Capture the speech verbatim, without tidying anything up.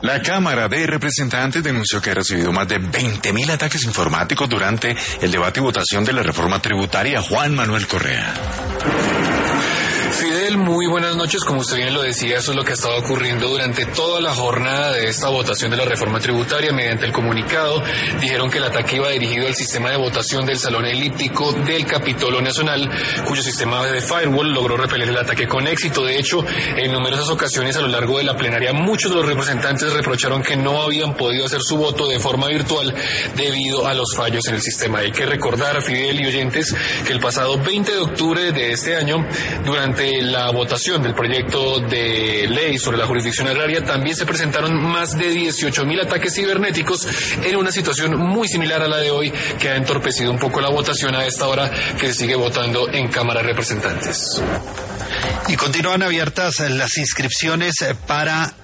La Cámara de Representantes denunció que ha recibido más de veinte mil ataques informáticos durante el debate y votación de la reforma tributaria. Juan Manuel Correa. Fidel, muy buenas noches. Como usted bien lo decía, eso es lo que ha estado ocurriendo durante toda la jornada de esta votación de la reforma tributaria. Mediante el comunicado, dijeron que el ataque iba dirigido al sistema de votación del Salón Elíptico del Capitolio Nacional, cuyo sistema de firewall logró repeler el ataque con éxito. De hecho, en numerosas ocasiones a lo largo de la plenaria, muchos de los representantes reprocharon que no habían podido hacer su voto de forma virtual debido a los fallos en el sistema. Hay que recordar, Fidel y oyentes, que el pasado veinte de octubre de este año, durante la votación del proyecto de ley sobre la jurisdicción agraria, también se presentaron más de dieciocho mil ataques cibernéticos en una situación muy similar a la de hoy, que ha entorpecido un poco la votación a esta hora que se sigue votando en Cámara de Representantes. Y continúan abiertas las inscripciones para